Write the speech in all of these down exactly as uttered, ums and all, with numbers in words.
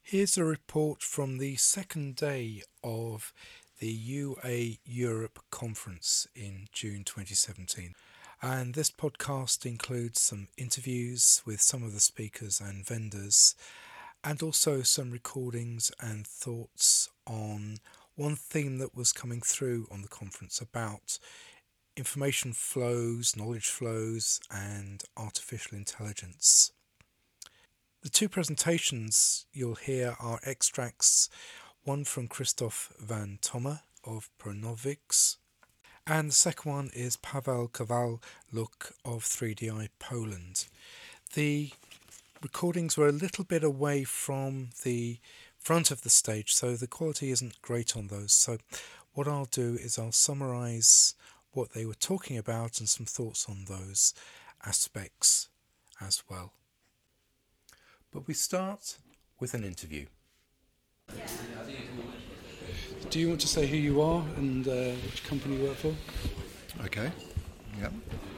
Here's a report from the second day of the U A Europe conference in June twenty seventeen. And this podcast includes some interviews with some of the speakers and vendors, and also some recordings and thoughts on one theme that was coming through on the conference about information flows, knowledge flows, and artificial intelligence. The two presentations you'll hear are extracts, one from Christoph van Tomme of Pronovix, and the second one is Paweł Kowalczuk of three D I Poland. The recordings were a little bit away from the front of the stage, so the quality isn't great on those. So what I'll do is I'll summarise what they were talking about and some thoughts on those aspects as well. But we start with an interview. Do you want to say who you are and uh, which company you work for? Okay. Yep.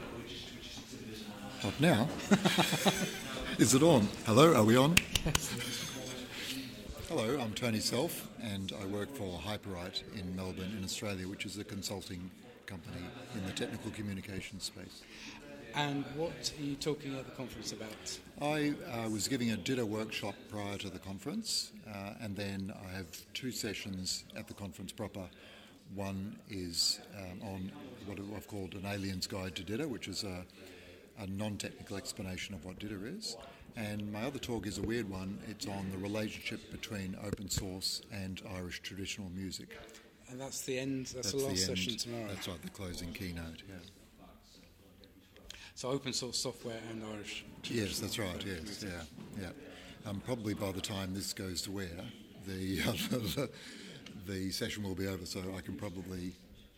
What now? Is it on? Hello, are we on? Yes. Hello, I'm Tony Self and I work for Hyperite in Melbourne in Australia, which is a consulting company in the technical communications space. And what are you talking at the conference about? I uh, was giving a Ditto workshop prior to the conference, uh, and then I have two sessions at the conference proper. One is um, on what I've called an alien's guide to Ditto, which is a, a non-technical explanation of what Ditto is. And my other talk is a weird one. It's on the relationship between open source and Irish traditional music. And that's the end, that's, that's the last the end, session tomorrow. That's right, the closing keynote, yeah. So open source software and Irish. Yes, that's right. Yes, yeah, yeah. Um, probably by the time this goes to air, the, uh, the the session will be over, so I can probably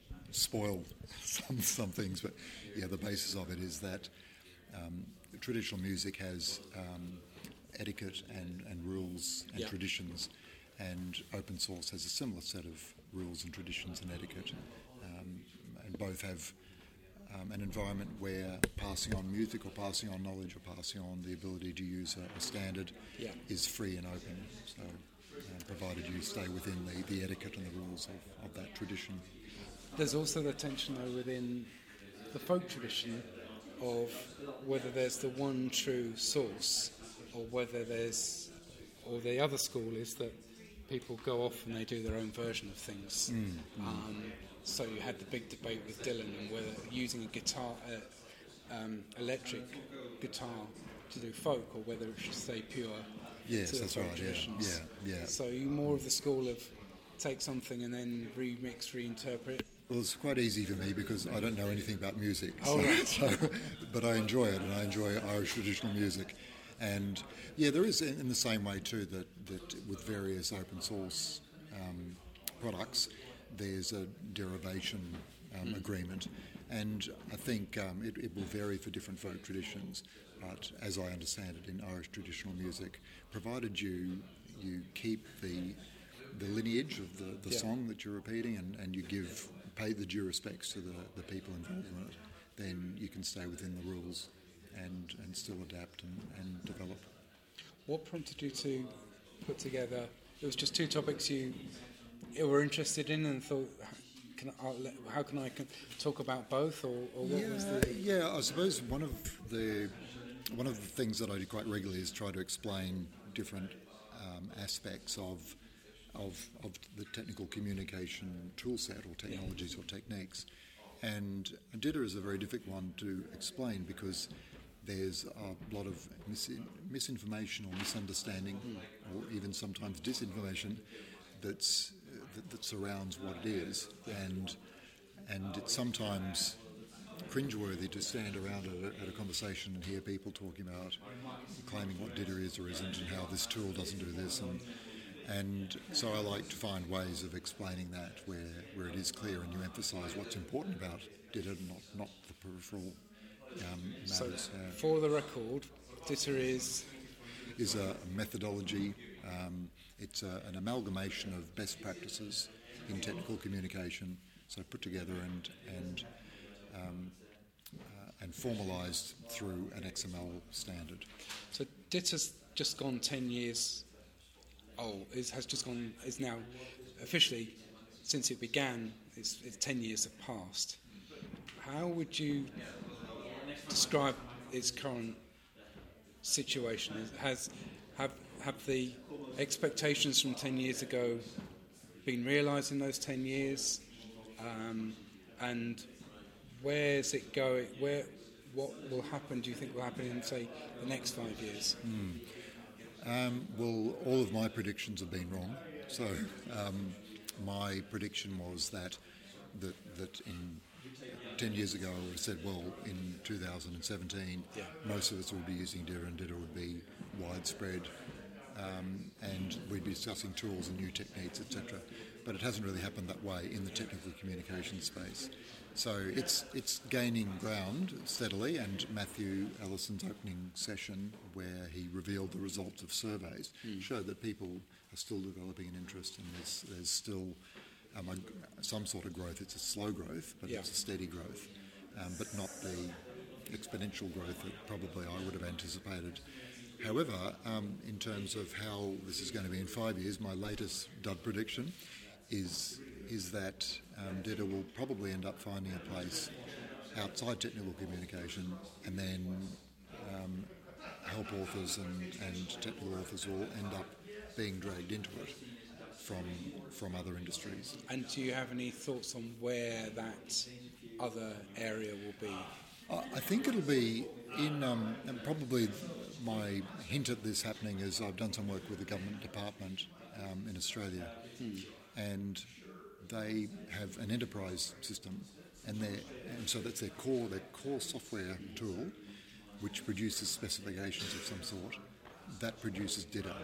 spoil some some things. But yeah, the basis of it is that um, traditional music has um, etiquette and, and rules and yeah. traditions, and open source has a similar set of rules and traditions and etiquette, um, and both have Um, an environment where passing on music or passing on knowledge or passing on the ability to use a, a standard yeah. is free and open, so uh, provided you stay within the, the etiquette and the rules of, of that tradition. There's also the tension though within the folk tradition of whether there's the one true source or whether there's, or the other school is that people go off and they do their own version of things. Mm, mm. Um, So you had the big debate with Dylan and whether using a guitar, uh, um, electric guitar to do folk, or whether it should stay pure. Yes, to the that's folk right. traditions. Yeah, yeah, yeah. So you more of the school of take something and then remix, reinterpret. Well, it's quite easy for me because I don't know anything about music. Oh, so, right. so, but I enjoy it, and I enjoy Irish traditional music. And yeah, there is in, in the same way too that that with various open source um, products, there's a derivation um, mm. agreement, and I think um, it, it will vary for different folk traditions, but as I understand it in Irish traditional music, provided you you keep the the lineage of the, the yeah. song that you're repeating and, and you give pay the due respects to the, the people involved in it, then you can stay within the rules and, and still adapt and, and develop. What prompted you to put together, it was just two topics you you were interested in and thought, can I, how can I talk about both, or, or what yeah, was the... Yeah, I suppose one of the one of the things that I do quite regularly is try to explain different um, aspects of, of of the technical communication tool set or technologies yeah. or techniques. And Ditto is a very difficult one to explain because there's a lot of mis- misinformation or misunderstanding mm. or even sometimes disinformation that's That, that surrounds what it is, and and it's sometimes cringeworthy to stand around at a, at a conversation and hear people talking about claiming what Ditto is or isn't and how this tool doesn't do this, and and so I like to find ways of explaining that where, where it is clear and you emphasise what's important about Ditto, not not the peripheral um, matters. So, uh, for the record, Ditto is is a methodology. Um, It's a, an amalgamation of best practices in technical communication, so put together and and um, uh, and formalised through an X M L standard. So Ditto's just gone ten years old. It has just gone. It's now officially, since it began, it's, it's ten years have passed. How would you describe its current situation? Has have have the expectations from ten years ago been realised in those ten years? Um, and where's it going? Where what will happen? Do you think will happen in, say, the next five years? Mm. Um, well, all of my predictions have been wrong. So um, my prediction was that that that in ten years ago I would have said, well, in two thousand seventeen, yeah. most of us would be using D I R A, and D I R A would be widespread, um, and we'd be discussing tools and new techniques, et cetera. But it hasn't really happened that way in the technical communication space. So it's it's gaining ground steadily, and Matthew Ellison's opening session, where he revealed the results of surveys, mm. showed that people are still developing an interest, and there's, there's still um, a, some sort of growth. It's a slow growth, but yeah. it's a steady growth, um, but not the exponential growth that probably I would have anticipated. However, um, in terms of how this is going to be in five years, my latest D U D prediction is is that um, D I R A will probably end up finding a place outside technical communication, and then um, help authors and, and technical authors will end up being dragged into it from from other industries. And do you have any thoughts on where that other area will be? I think it'll be in, um, and probably my hint at this happening is I've done some work with the government department um, in Australia, hmm. and they have an enterprise system, and they and so that's their core their core software tool, which produces specifications of some sort, that produces D I R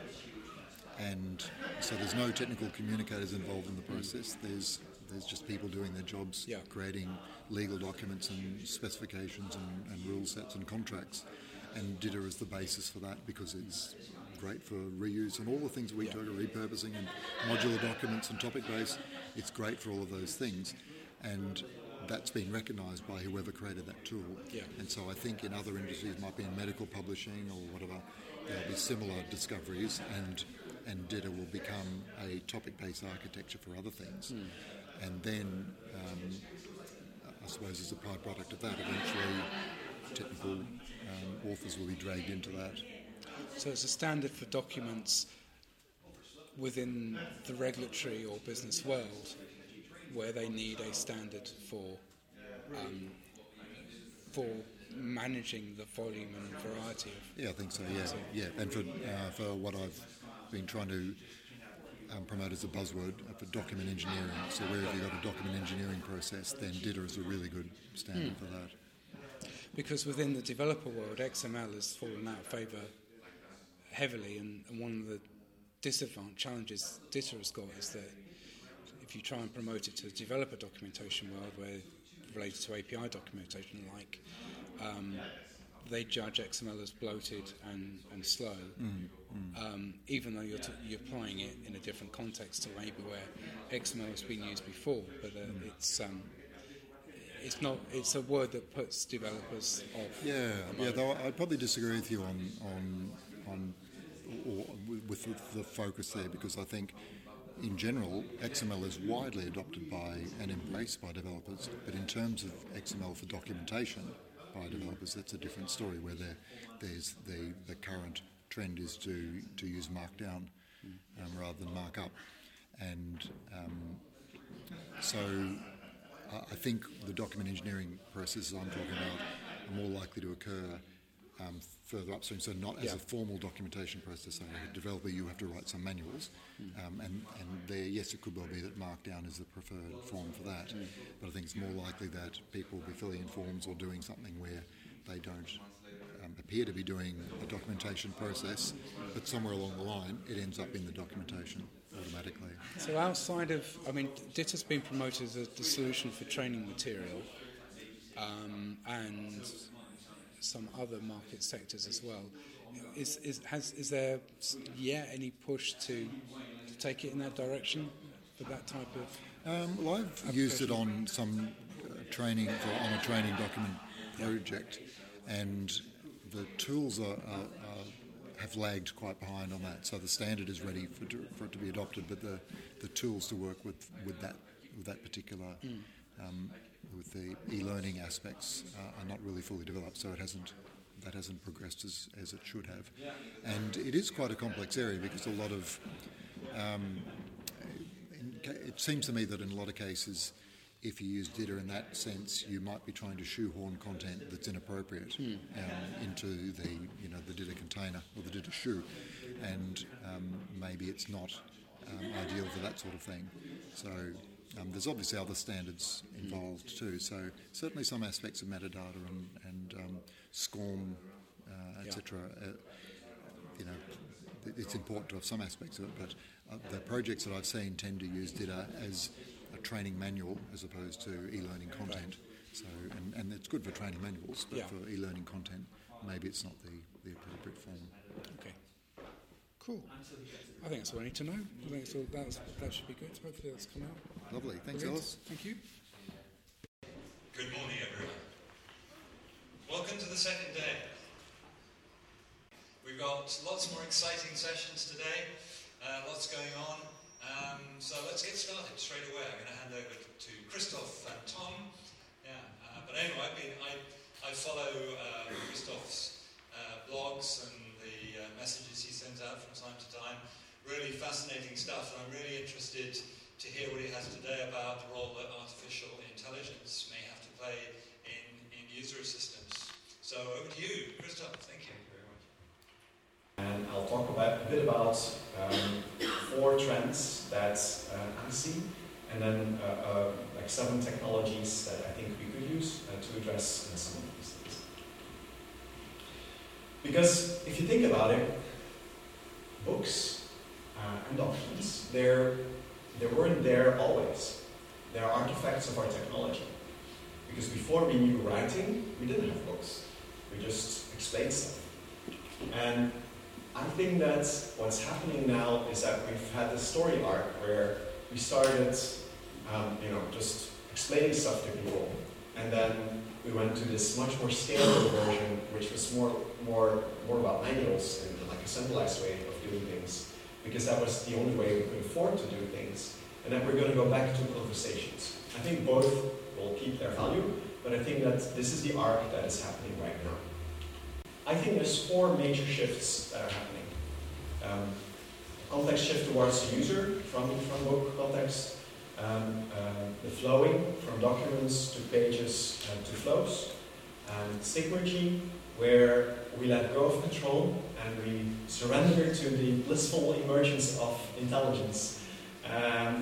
A, and so there's no technical communicators involved in the process. There's there's just people doing their jobs, yeah. creating legal documents and specifications and, and rule sets and contracts, and D I R A is the basis for that because it's great for reuse and all the things we yeah. talk about, repurposing and modular documents and topic-based. It's great for all of those things, and that's been recognised by whoever created that tool. Yeah. And so I think in other industries, might be in medical publishing or whatever, there'll be similar discoveries, and and D I R A will become a topic-based architecture for other things. Mm. And then, um, I suppose as a byproduct of that, eventually technical um, authors will be dragged into that. So it's a standard for documents within the regulatory or business world, where they need a standard for um, for managing the volume and variety of. Yeah, I think so. Yeah, so, yeah. And for uh, for what I've been trying to um, promote as a buzzword uh, for document engineering. So wherever you've got a document engineering process, then D I R A is a really good standard hmm. for that. Because within the developer world, X M L has fallen out of favour heavily, and, and one of the disadvantage challenges D I R A has got is that if you try and promote it to the developer documentation world, where related to A P I documentation, like um, they judge X M L as bloated and, and slow, mm, mm. Um, even though you're, t- you're applying it in a different context to maybe where X M L has been used before. But uh, mm. it's um, it's not. It's a word that puts developers off. Yeah, yeah. Though I'd probably disagree with you on on on or with the, the focus there, because I think, in general, X M L is widely adopted by and embraced by developers, but in terms of X M L for documentation by developers, that's a different story, where there, there's the, the current trend is to, to use Markdown um, rather than Markup. And um, so uh, I think the document engineering processes I'm talking about are more likely to occur Um, further upstream, so not as yeah. a formal documentation process. So as a developer, you have to write some manuals, mm. um, and, and there, yes, it could well be that Markdown is the preferred form for that, mm. but I think it's more likely that people will be filling in forms or doing something where they don't um, appear to be doing a documentation process, but somewhere along the line, it ends up in the documentation automatically. So outside of, I mean, D I T has been promoted as the solution for training material, um, and some other market sectors as well. Is is has is there yet any push to, to take it in that direction for that type of? Um, well, I've used it on some uh, training for, on a training document project, and the tools are, are, are have lagged quite behind on that. So the standard is ready for, to, for it to be adopted, but the, the tools to work with, with that with that particular mm. um, with the e-learning aspects uh, are not really fully developed. So it hasn't that hasn't progressed as, as it should have, and it is quite a complex area because a lot of um, in, it seems to me that in a lot of cases, if you use D I D A in that sense, you might be trying to shoehorn content that's inappropriate mm. um, into the you know the D I D A container or the D I D A shoe, and um, maybe it's not um, ideal for that sort of thing. So um, there's obviously other standards involved mm. too. So certainly some aspects of metadata and, and um, SCORM, uh, et cetera. Yeah. Uh, you know, it's important to have some aspects of it, but uh, the projects that I've seen tend to use D I D A as a training manual as opposed to e-learning content. Right. So, and, and it's good for training manuals, but yeah. for e-learning content, maybe it's not the, the appropriate form. Okay. Cool. I think that's all I need to know. I think it's all, that's, that should be good. Hopefully that's come out. Lovely. Thanks, Brilliant. Ellis. Thank you. Good morning, everyone. Welcome to the second day. We've got lots more exciting sessions today, uh, lots going on. Um, so let's get started straight away. I'm going to hand over to Christoph and Tom. Yeah, uh, but anyway, I've been, I, I follow uh, Christoph's uh, blogs and the uh, messages he sends out from time to time. Really fascinating stuff, and I'm really interested to hear what he has today about the role that artificial intelligence may have to play in, in user systems. So over to you, Christoph. Thank you. And I'll talk about a bit about um, four trends that uh, I see, and then uh, uh, like seven technologies that I think we could use uh, to address uh, some of these things. Because if you think about it, books uh, and documents, they're, they weren't there always. They're artifacts of our technology. Because before we knew writing, we didn't have books. We just explained stuff. And I think that what's happening now is that we've had this story arc where we started, um, you know, just explaining stuff to people, and then we went to this much more scalable version, which was more, more, more about manuals and like a centralized way of doing things, because that was the only way we could afford to do things. And then we're going to go back to conversations. I think both will keep their value, but I think that this is the arc that is happening right now. I think there's four major shifts that are happening. Um, context shift towards the user from, from book context, um, uh, the flowing from documents to pages and to flows, and Sigmergy, where we let go of control and we surrender to the blissful emergence of intelligence, um,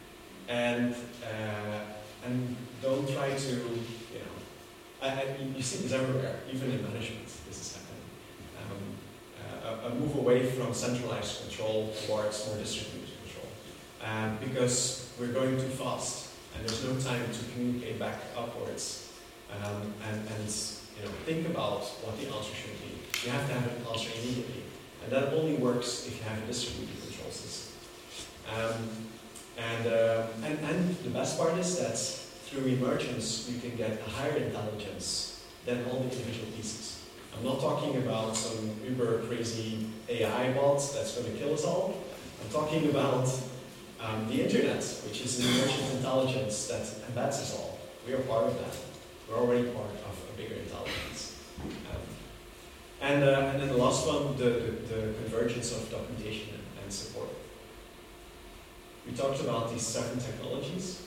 and uh, and don't try to, you know, I, I, you see this everywhere, even in management. This is happening. Um, uh, a, a move away from centralized control towards more distributed control, um, because we're going too fast and there's no time to communicate back upwards, um, and, and you know, think about what the answer should be. You have to have an answer immediately, and that only works if you have a distributed control system. Um, and, uh, and and the best part is that through emergence, you can get a higher intelligence than all the individual pieces. I'm not talking about some uber crazy A I bot that's going to kill us all. I'm talking about um, the internet, which is an emergent intelligence that embeds us all. We are part of that. We're already part of a bigger intelligence. Um, and, uh, and then the last one, the, the, the convergence of documentation and, and support. We talked about these seven technologies.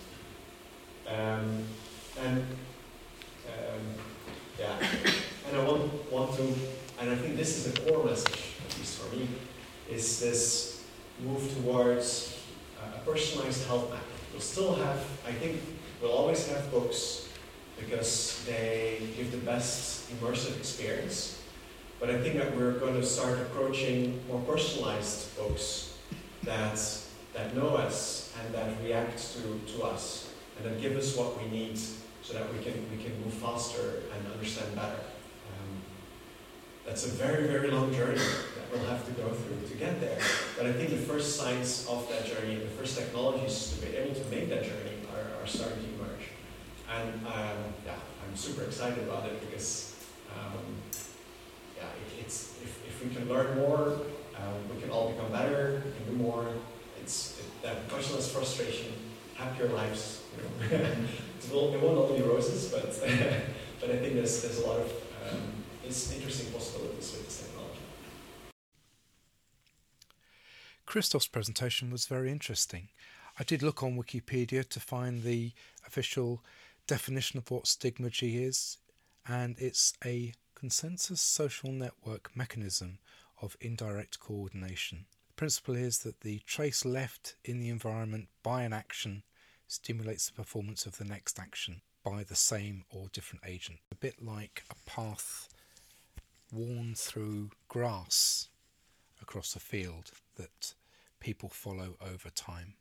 Um, and um, yeah, and I want, want to, and I think this is the core message, at least for me, is this move towards uh, a personalized health map. We'll still have, I think, we'll always have books because they give the best immersive experience, but I think that we're going to start approaching more personalized books that, that know us and that react to, to us, and then give us what we need so that we can we can move faster and understand better. Um, that's a very, very long journey that we'll have to go through to get there. But I think the first signs of that journey, the first technologies to be able to make that journey are, are starting to emerge. And um, yeah, I'm super excited about it because um, yeah, it, it's if, if we can learn more, um, we can all become better, we can do more. It's it, that much less frustration, happier lives. You know, it won't, it won't all be roses, but but I think there's there's a lot of um, it's interesting possibilities with this technology. Christoph's presentation was very interesting. I did look on Wikipedia to find the official definition of what stigmergy is, and it's a consensus social network mechanism of indirect coordination. The principle is that the trace left in the environment by an action stimulates the performance of the next action by the same or different agent. A bit like a path worn through grass across a field that people follow over time.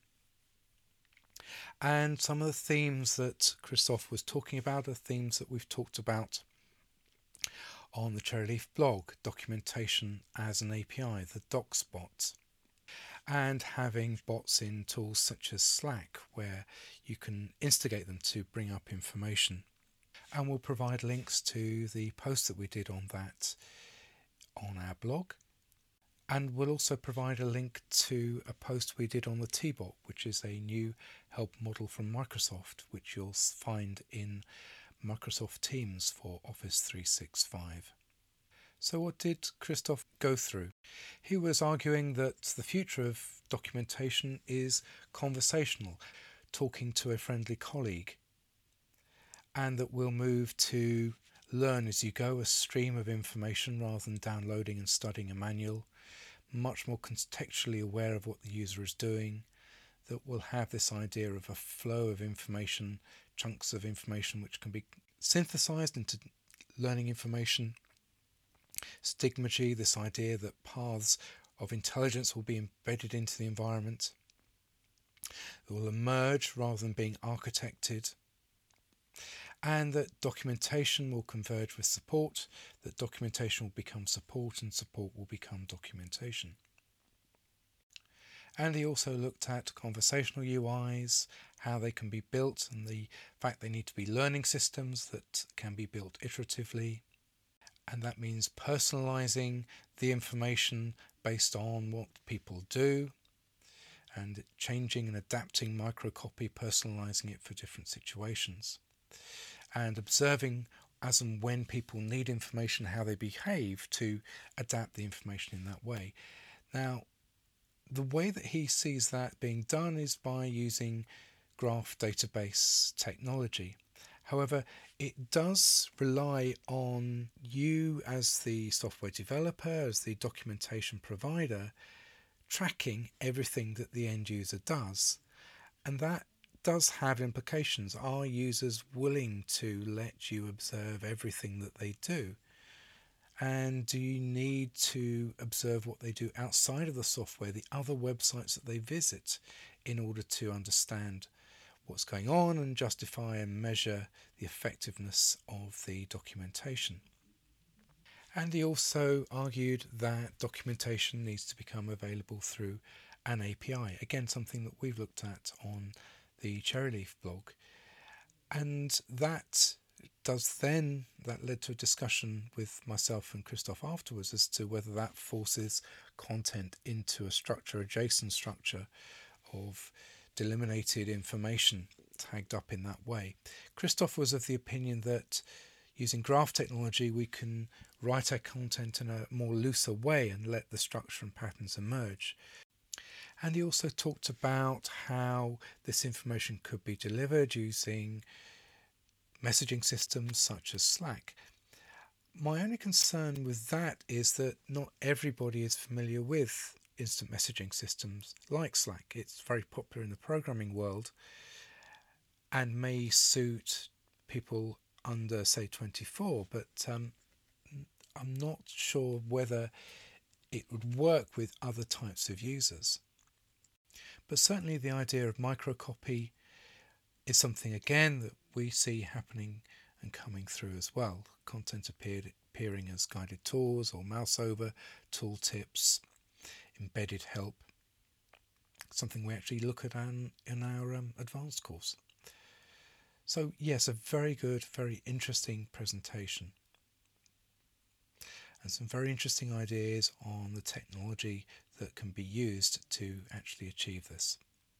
And some of the themes that Christoph was talking about are themes that we've talked about on the Cherryleaf blog, documentation as an A P I, the DocSpot, and having bots in tools such as Slack where you can instigate them to bring up information. And we'll provide links to the post that we did on that on our blog. And we'll also provide a link to a post we did on the T-Bot, which is a new help model from Microsoft, which you'll find in Microsoft Teams for Office three sixty-five. So what did Christoph go through? He was arguing that the future of documentation is conversational, talking to a friendly colleague, and that we'll move to learn as you go, a stream of information rather than downloading and studying a manual, much more contextually aware of what the user is doing, that we'll have this idea of a flow of information, chunks of information which can be synthesized into learning information. Stigmergy, this idea that paths of intelligence will be embedded into the environment, that will emerge rather than being architected, and that documentation will converge with support, that documentation will become support and support will become documentation. And he also looked at conversational U Is, how they can be built, and the fact they need to be learning systems that can be built iteratively. And that means personalizing the information based on what people do, and changing and adapting microcopy, personalizing it for different situations, and observing as and when people need information, how they behave to adapt the information in that way. Now, the way that he sees that being done is by using graph database technology. However, it does rely on you as the software developer, as the documentation provider, tracking everything that the end user does. And that does have implications. Are users willing to let you observe everything that they do? And do you need to observe what they do outside of the software, the other websites that they visit, in order to understand what's going on and justify and measure the effectiveness of the documentation? And he also argued that documentation needs to become available through an A P I. Again, something that we've looked at on the Cherryleaf blog. And that does then, that led to a discussion with myself and Christoph afterwards as to whether that forces content into a structure, a JSON structure of delimited information tagged up in that way. Christoph was of the opinion that using graph technology we can write our content in a more looser way and let the structure and patterns emerge. And he also talked about how this information could be delivered using messaging systems such as Slack. My only concern with that is that not everybody is familiar with instant messaging systems like Slack. It's very popular in the programming world and may suit people under, say, twenty-four, but um, I'm not sure whether it would work with other types of users. But certainly the idea of microcopy is something, again, that we see happening and coming through as well. Content appeared, appearing as guided tours or mouse over, tooltips, embedded help. Something we actually look at in, in our um, advanced course. So yes, a very good, very interesting presentation. and some very interesting ideas on the technology that can be used to actually achieve this.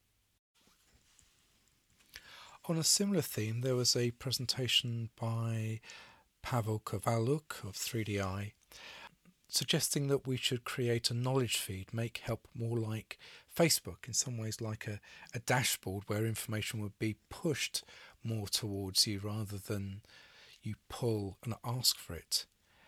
On a similar theme, there was a presentation by Pavel Kowaluk of three D I, suggesting that we should create a knowledge feed, make help more like Facebook, in some ways like a, a dashboard where information would be pushed more towards you rather than you pull and ask for it.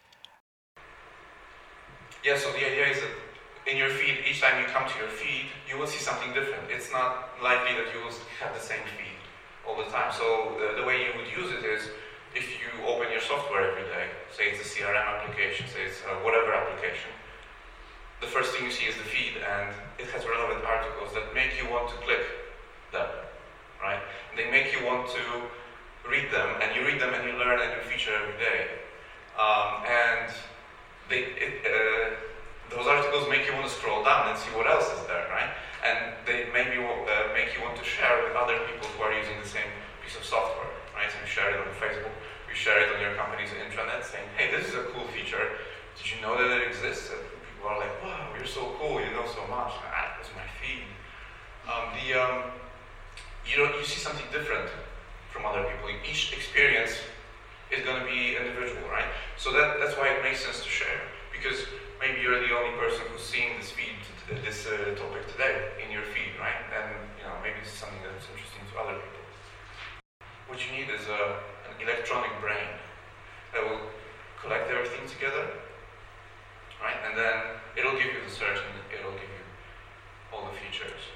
Yeah, so the idea is that in your feed, each time you come to your feed, you will see something different. It's not likely that you will have the same feed all the time. So the, the way you would use it is, if you open your software every day, say it's a C R M application, say it's a whatever application, the first thing you see is the feed, and it has relevant articles that make you want to click them, right? And they make you want to read them, and you read them and you learn a new feature every day. Um, and they, it, uh, those articles make you want to scroll down and see what else is there, right? And they maybe uh, make you want to share with other people who are using the same piece of software, right? So you share it on Facebook, you share it on your company's intranet, saying, hey, this is a cool feature. Did you know that it exists? And people are like, wow, you're so cool, you know so much. Ah, that's my feed. Um, the um, you know, you see something different from other people. Each experience is going to be individual, right? So that that's why it makes sense to share, because maybe you're the only person who's seeing this feed, this uh, topic today in your feed, right? And you know, maybe this is something that's interesting to other people. What you need is a, an electronic brain that will collect everything together, right? And then it'll give you the search and it'll give you all the features.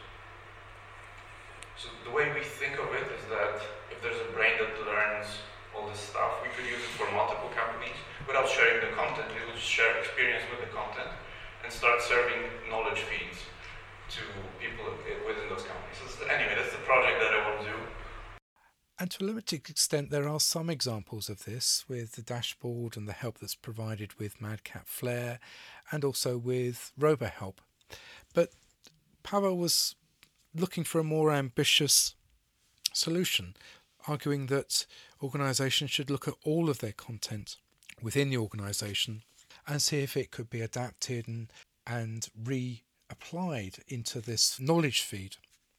So the way we think of it is that if there's a brain that learns all this stuff, we could use it for multiple companies without sharing the content. It will just share experience with the content and start serving knowledge feeds to people within those companies. So that's the, anyway, that's the project that I want to do. And to a limited extent, there are some examples of this with the dashboard and the help that's provided with Madcap Flare and also with RoboHelp. But Pavel was looking for a more ambitious solution, arguing that organisations should look at all of their content within the organisation and see if it could be adapted and, and re-applied into this knowledge feed.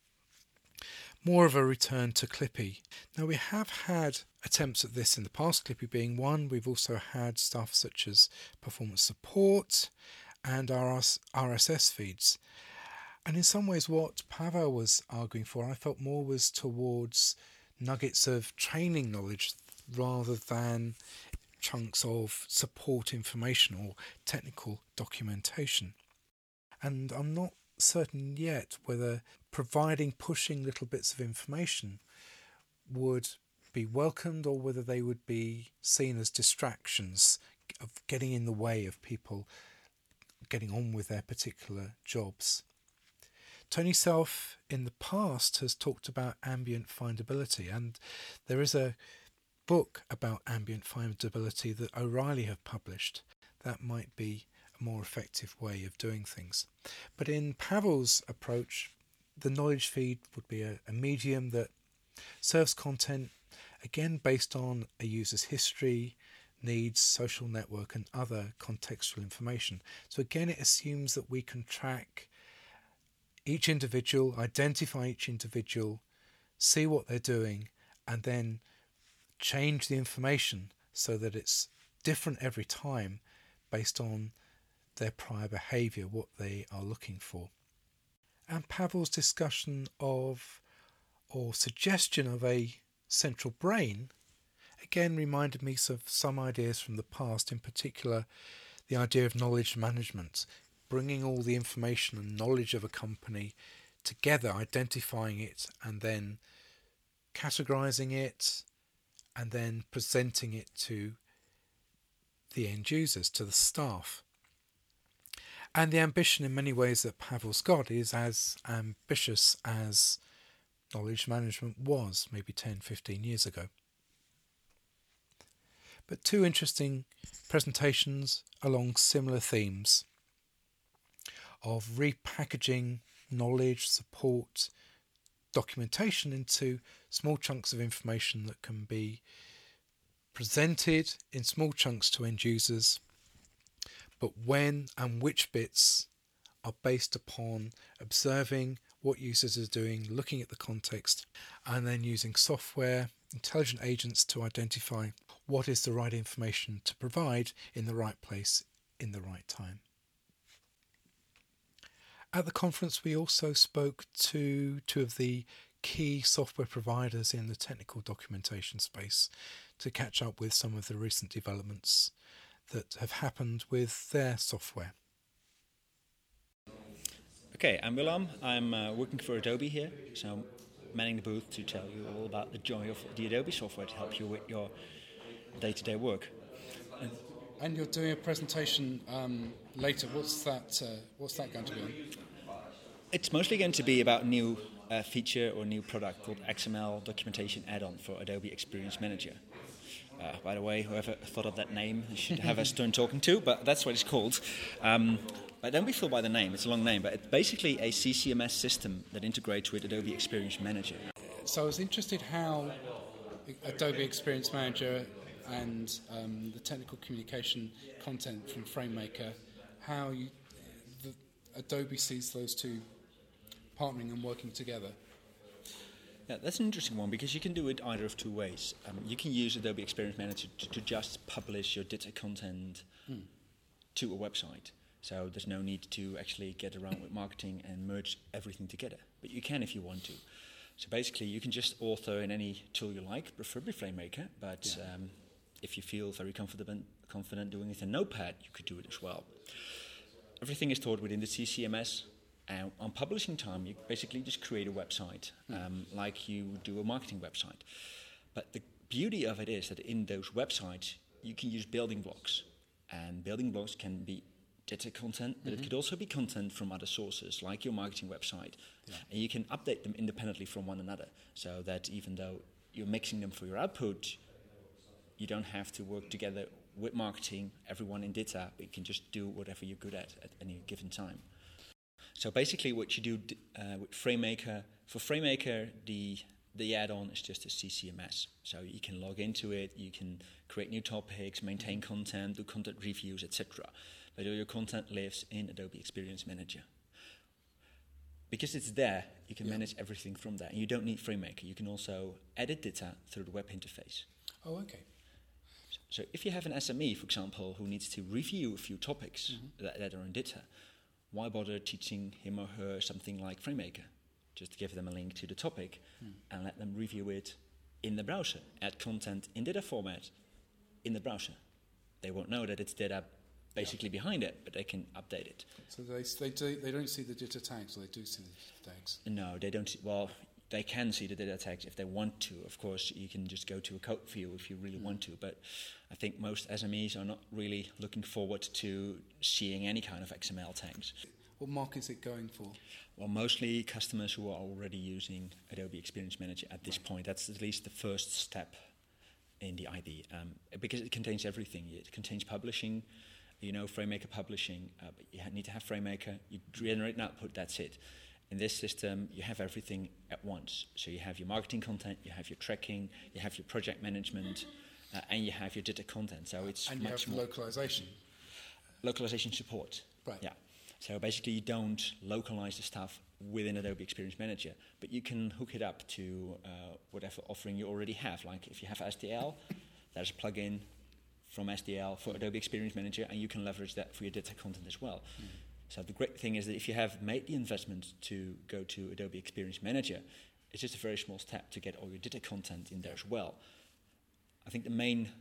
More of a return to Clippy. Now, we have had attempts at this in the past, Clippy being one. We've also had stuff such as performance support and R S S feeds. And in some ways what Pavel was arguing for, I felt more was towards nuggets of training knowledge rather than chunks of support information or technical documentation. And I'm not certain yet whether providing, pushing little bits of information would be welcomed or whether they would be seen as distractions of getting in the way of people getting on with their particular jobs. Tony Self in the past has talked about ambient findability, and there is a book about ambient findability that O'Reilly have published. That might be a more effective way of doing things. But in Pavel's approach, the knowledge feed would be a, a medium that serves content, again based on a user's history, needs, social network and other contextual information. So again, it assumes that we can track each individual, identify each individual, see what they're doing, and then change the information so that it's different every time based on their prior behaviour, what they are looking for. And Pavel's discussion of, or suggestion of a central brain, again reminded me of some ideas from the past, in particular the idea of knowledge management, bringing all the information and knowledge of a company together, identifying it and then categorizing it and then presenting it to the end users, to the staff. And the ambition in many ways that Pavel's got is as ambitious as knowledge management was maybe ten, fifteen years ago. But two interesting presentations along similar themes of repackaging knowledge, support, documentation into small chunks of information that can be presented in small chunks to end users but when and which bits are based upon observing what users are doing, looking at the context, and then using software, intelligent agents to identify what is the right information to provide in the right place, in the right time. At the conference, we also spoke to two of the key software providers in the technical documentation space to catch up with some of the recent developments that have happened with their software. Okay, I'm Willem. I'm uh, working for Adobe here, so I'm manning the booth to tell you all about the joy of the Adobe software to help you with your day-to-day work. And, and you're doing a presentation um, later. What's that? Uh, what's that going to be on? It's mostly going to be about a new uh, feature or new product called X M L Documentation Add-on for Adobe Experience Manager. Uh, by the way, whoever thought of that name should have a stern talking to, but that's what it's called. Um, but don't be fooled by the name, it's a long name, but it's basically a C C M S system that integrates with Adobe Experience Manager. So I was interested how Adobe Experience Manager and um, the technical communication content from FrameMaker, how you, the, Adobe sees those two partnering and working together. Yeah, that's an interesting one because you can do it either of two ways. Um, you can use Adobe Experience Manager to, to just publish your data content mm. to a website. So there's no need to actually get around with marketing and merge everything together. But you can if you want to. So basically you can just author in any tool you like, preferably FrameMaker, but yeah. um, if you feel very confident, confident doing it in Notepad, you could do it as well. Everything is stored within the C C M S. And on publishing time, you basically just create a website, um, mm. like you do a marketing website. But the beauty of it is that in those websites, you can use building blocks. And building blocks can be data content, but mm-hmm. it could also be content from other sources, like your marketing website. Yeah. And you can update them independently from one another, so that even though you're mixing them for your output, you don't have to work together with marketing, everyone in data, but you can just do whatever you're good at at any given time. So basically what you do uh, with FrameMaker, for FrameMaker, the the add-on is just a C C M S. So you can log into it, you can create new topics, maintain content, do content reviews, et cetera. But all your content lives in Adobe Experience Manager. Because it's there, you can yeah. manage everything from there. And you don't need FrameMaker. You can also edit data through the web interface. Oh, okay. So, so if you have an S M E, for example, who needs to review a few topics mm-hmm. that, that are in data, why bother teaching him or her something like FrameMaker? Just give them a link to the topic mm. and let them review it in the browser. Add content in data format in the browser. They won't know that it's data basically yeah. behind it, but they can update it. So they they do they don't see the data tags, or they do see the data tags? No, they don't see, well, they can see the data tags if they want to. Of course, you can just go to a code view if you really mm. want to, but I think most S M Es are not really looking forward to seeing any kind of X M L tags. What market is it going for? Well, mostly customers who are already using Adobe Experience Manager at this right. point. That's at least the first step in the I D, um, because it contains everything. It contains publishing, you know, FrameMaker publishing, uh, but you need to have FrameMaker, you generate an output, that's it. In this system, you have everything at once. So you have your marketing content, you have your tracking, you have your project management, uh, and you have your data content. So it's and much you have more localization. Localization support. Right. Yeah. So basically, you don't localize the stuff within Adobe Experience Manager, but you can hook it up to uh, whatever offering you already have. Like if you have S D L, there's a plugin from S D L for Adobe Experience Manager, and you can leverage that for your data content as well. Mm. So the great thing is that if you have made the investment to go to Adobe Experience Manager, it's just a very small step to get all your data content in there as well. I think the main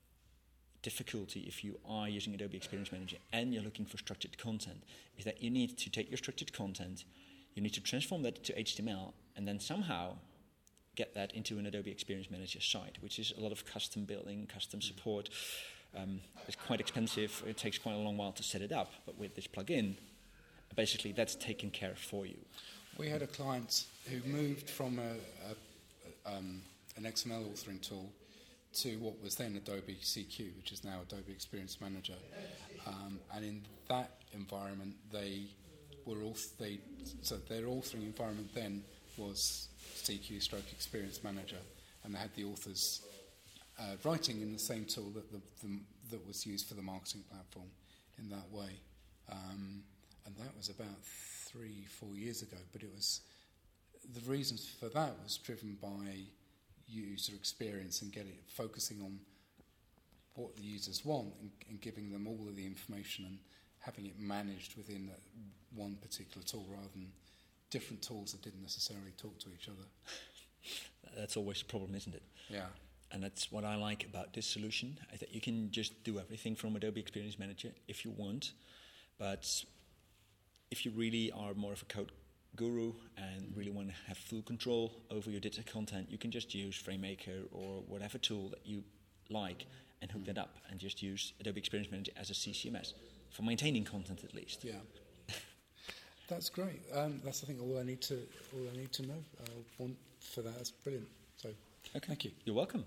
difficulty if you are using Adobe Experience Manager and you're looking for structured content is that you need to take your structured content, you need to transform that to H T M L, and then somehow get that into an Adobe Experience Manager site, which is a lot of custom building, custom support. Um, it's quite expensive. It takes quite a long while to set it up. But with this plugin, basically that's taken care of for you. We had a client who moved from a, a, um, an X M L authoring tool to what was then Adobe C Q, which is now Adobe Experience Manager. Um, and in that environment, they were all they so their authoring environment then was C Q stroke Experience Manager, and they had the authors uh, writing in the same tool that the, the, that was used for the marketing platform in that way. Um, and that was about three, four years ago. But it was the reasons for that was driven by user experience and getting focusing on what the users want and, and giving them all of the information and having it managed within one particular tool rather than different tools that didn't necessarily talk to each other. That's always a problem, isn't it? Yeah. And that's what I like about this solution, is that you can just do everything from Adobe Experience Manager if you want. But if you really are more of a code guru and really want to have full control over your digital content, you can just use FrameMaker or whatever tool that you like and hook that up and just use Adobe Experience Manager as a C C M S, for maintaining content at least. Yeah. That's great. Um, that's, I think, all I need to all I need to know. Uh, want for that. That's brilliant. So, Okay. thank you. You're welcome.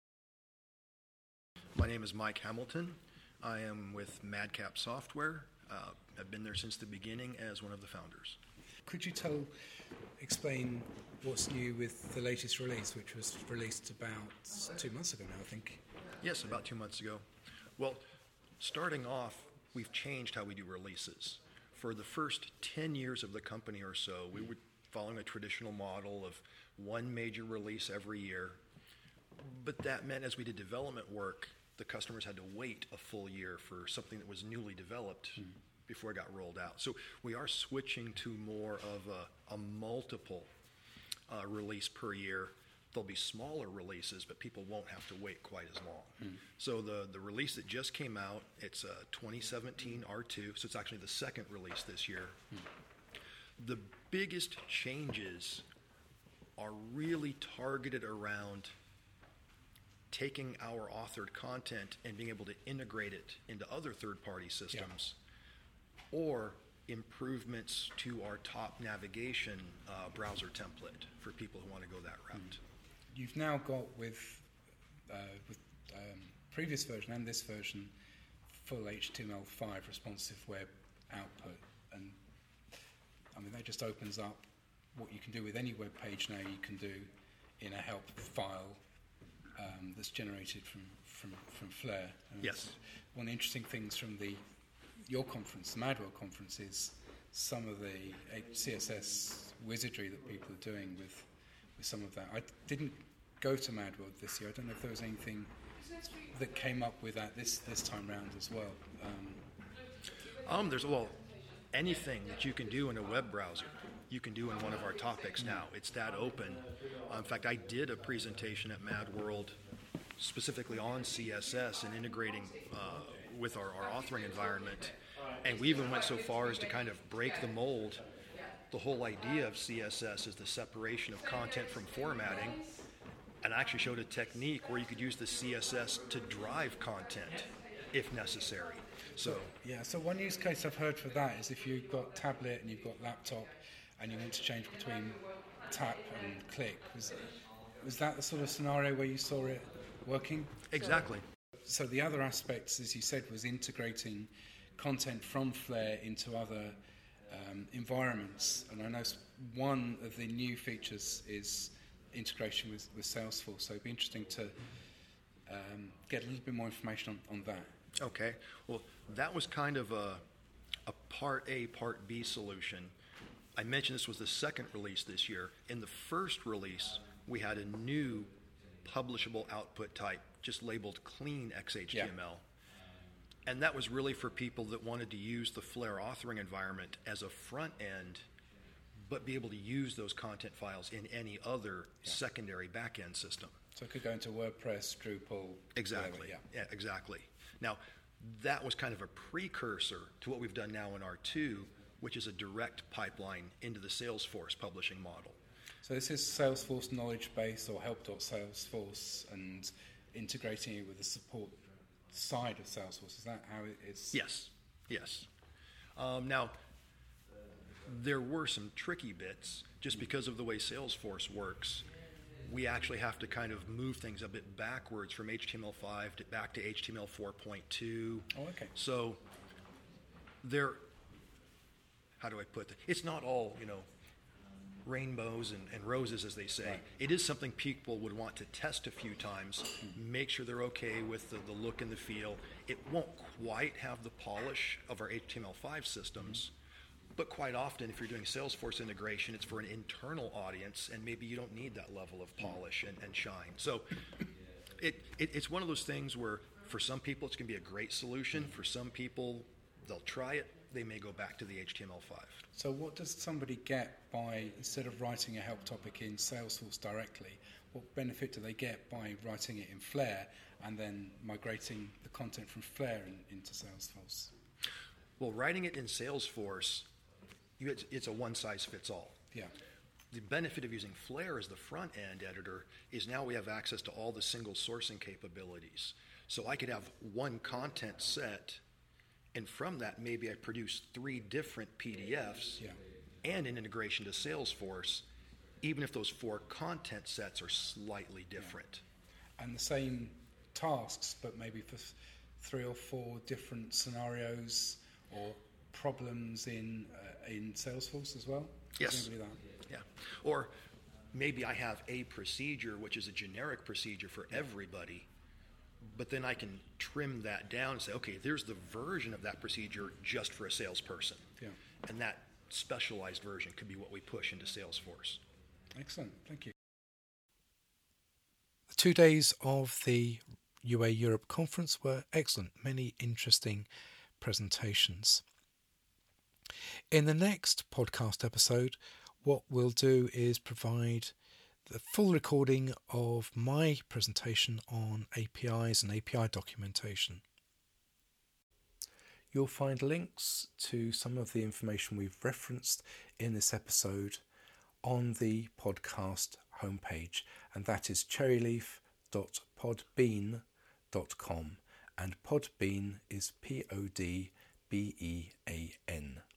My name is Mike Hamilton. I am with Madcap Software. Uh, I've been there since the beginning as one of the founders. Could you tell, explain what's new with the latest release, which was released about two months ago now, I think? Yes, about two months ago. Well, starting off, we've changed how we do releases. For the first ten years of the company or so, we were following a traditional model of one major release every year. But that meant as we did development work, the customers had to wait a full year for something that was newly developed mm. before it got rolled out. So we are switching to more of a, a multiple uh, release per year. There'll be smaller releases, but people won't have to wait quite as long. Mm. So the, the release that just came out, it's a twenty seventeen R two, so it's actually the second release this year. Mm. The biggest changes are really targeted around taking our authored content and being able to integrate it into other third-party systems, yeah. or improvements to our top navigation uh, browser template for people who want to go that route. Mm. You've now got with uh, with um, previous version and this version full H T M L five responsive web output, and I mean that just opens up what you can do with any web page now. You can do in a help file um, that's generated from from from Flare. And yes. One of the interesting things from the your conference, the MadWorld conference, is some of the C S S wizardry that people are doing with. Some of that. I didn't go to MadWorld this year. I don't know if there was anything that came up with that this this time round as well. Um, um, there's well, anything that you can do in a web browser, you can do in one of our topics now. It's that open. Uh, in fact, I did a presentation at MadWorld specifically on C S S and integrating uh, with our, our authoring environment, and we even went so far as to kind of break the mold. The whole idea of C S S is the separation of content from formatting, and I actually showed a technique where you could use the C S S to drive content if necessary. So yeah, so one use case I've heard for that is if you've got tablet and you've got laptop and you want to change between tap and click. Was, was that the sort of scenario where you saw it working? Exactly. So the other aspects, as you said, was integrating content from Flare into other Um, environments, and I know one of the new features is integration with, with Salesforce, so it'd be interesting to um, get a little bit more information on, on that. Okay, well that was kind of a, a part A, part B solution. I mentioned this was the second release this year. In the first release, we had a new publishable output type, just labeled clean X H T M L. Yeah. And that was really for people that wanted to use the Flare authoring environment as a front end, but be able to use those content files in any other yeah. secondary back-end system. So it could go into WordPress, Drupal. Exactly. Whatever, yeah. yeah, exactly. Now, that was kind of a precursor to what we've done now in R two, which is a direct pipeline into the Salesforce publishing model. So this is Salesforce knowledge base or help.salesforce and integrating it with the support side of Salesforce. Is that how it is? Yes, yes. Um, now, there were some tricky bits just because of the way Salesforce works. We actually have to kind of move things a bit backwards from H T M L five to back to H T M L four point two. Oh, okay. So there, how do I put that? It's not all, you know, rainbows and, and roses, as they say. Right. It is something people would want to test a few times, make sure they're okay with the, the look and the feel. It won't quite have the polish of our H T M L five systems, but quite often if you're doing Salesforce integration, it's for an internal audience, and maybe you don't need that level of polish and, and shine. So it, it it's one of those things where for some people it's going to be a great solution. For some people, they'll try it. They may go back to the H T M L five. So what does somebody get by, instead of writing a help topic in Salesforce directly, what benefit do they get by writing it in Flare and then migrating the content from Flare in, into Salesforce? Well, writing it in Salesforce, you, it's, it's a one-size-fits-all. Yeah. The benefit of using Flare as the front-end editor is now we have access to all the single sourcing capabilities. So I could have one content set, and from that, maybe I produce three different P D Fs Yeah. and an integration to Salesforce, even if those four content sets are slightly different. And the same tasks, but maybe for th- three or four different scenarios or problems in uh, in Salesforce as well? Yes. Something like that. Yeah. Or maybe I have a procedure, which is a generic procedure for everybody, but then I can trim that down and say, okay, there's the version of that procedure just for a salesperson. Yeah. And that specialized version could be what we push into Salesforce. Excellent. Thank you. The two days of the U A Europe conference were excellent. Many interesting presentations. In the next podcast episode, what we'll do is provide the full recording of my presentation on A P Is and A P I documentation. You'll find links to some of the information we've referenced in this episode on the podcast homepage, and that is cherryleaf dot podbean dot com, and Podbean is P O D B E A N.